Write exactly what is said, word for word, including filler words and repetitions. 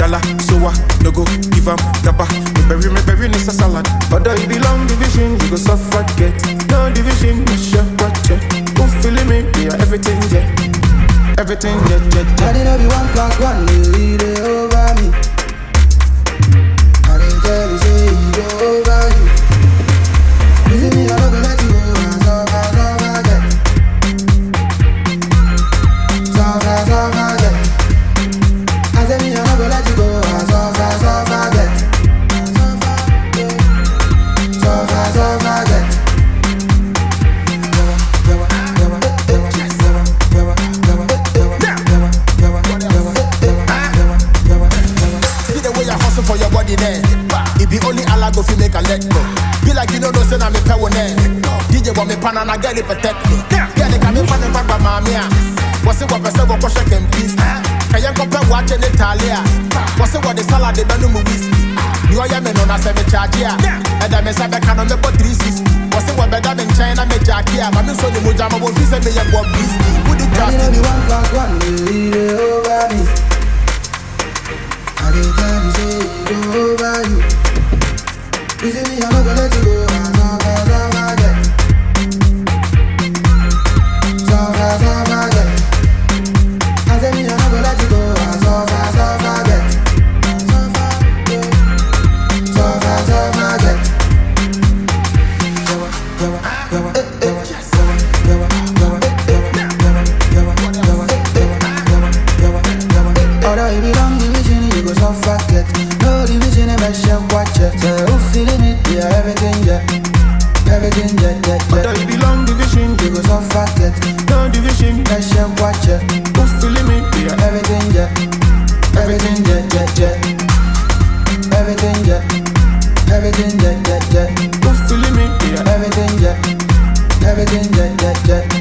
Gala, soa, no go, give up, gaba. Me bury, me bury, it's a salad. But I belong division, you go suffocate. No division, me share watch it. Who feeling me? Yeah, everything, yeah. Everything, yeah, yeah, yeah. I didn't be one plus one, you read it over me. I didn't tell you, say it over you. You see me, I'm not gonna let you go. So far, so far, get. So far, so far, get. I said me, I'm not gonna let you go. So far, so far, get. So far, so far, get. For your body there, it be only Allah go fi make a let go. Be like you know no say na me power there. D J want me pan and I get it protect me. Girl they come in from the back by mammy. What's it what person go push them peace? Can you compare watch in Italia? What's it what the salad they don't know me whiskey? You are me no na seven charge here. And I me say I can on the three sixty. What's it what better than China me jack here? Mami so the mujama will be say me a bob whiskey. Put it just in the one plus one, you read it over me. I didn't tell you, say it over you. You see me, I'm not gonna let you go. So far, so far, get. So far, so far, get. I said me, I'm not gonna let you go. So far, so far, get. So far, get. So far, so far, get. Yawa, yawa, yawa, yawa, yawa, yawa, yawa, yawa, yawa, yawa, yawa. Although you belong division, you go suffocate. No division, I shall watch it. So who feeling it? Yeah, everything, yeah. Everything, yeah, yeah, yeah. Although you belong division, you go suffocate. No division, I shall watch it. Who feeling me? Yeah, everything, yeah. Everything, yeah, yeah, yeah. Everything, yeah. Everything, yeah, yeah, yeah. Who feeling me? Yeah, everything, yeah. Everything, yeah, yeah, yeah.